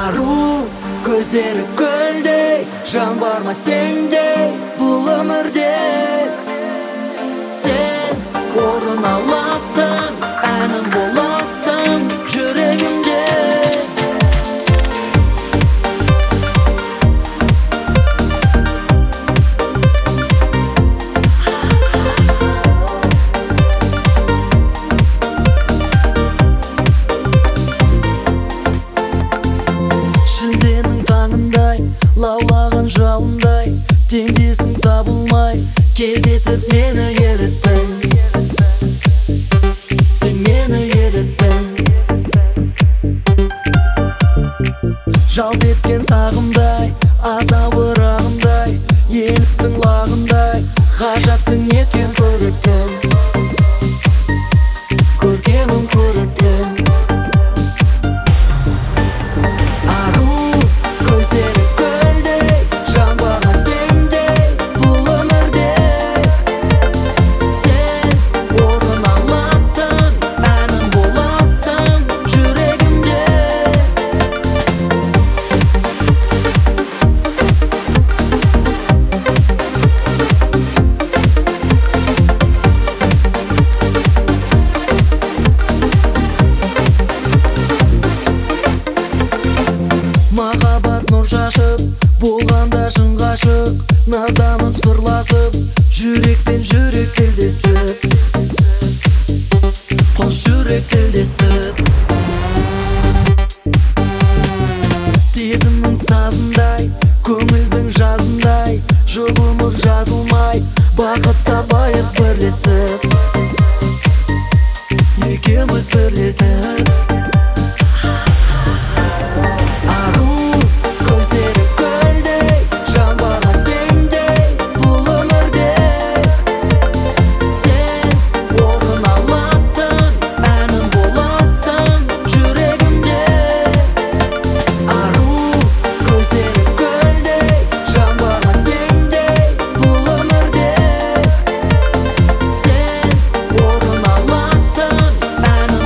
ару, көздері көлдей, жан бар ма сенде бұл өмірде? Сен орын аласың, әнім боласың жүрегімде. Шілденің таңындай, лаулаған жалындай, теңдесің табылмай, кездесіп мені еріттің. Сен мені еріттің. Жалт еткен сағымдай, азабы рағымдай, еліктің лағындай, ғажапсың еткен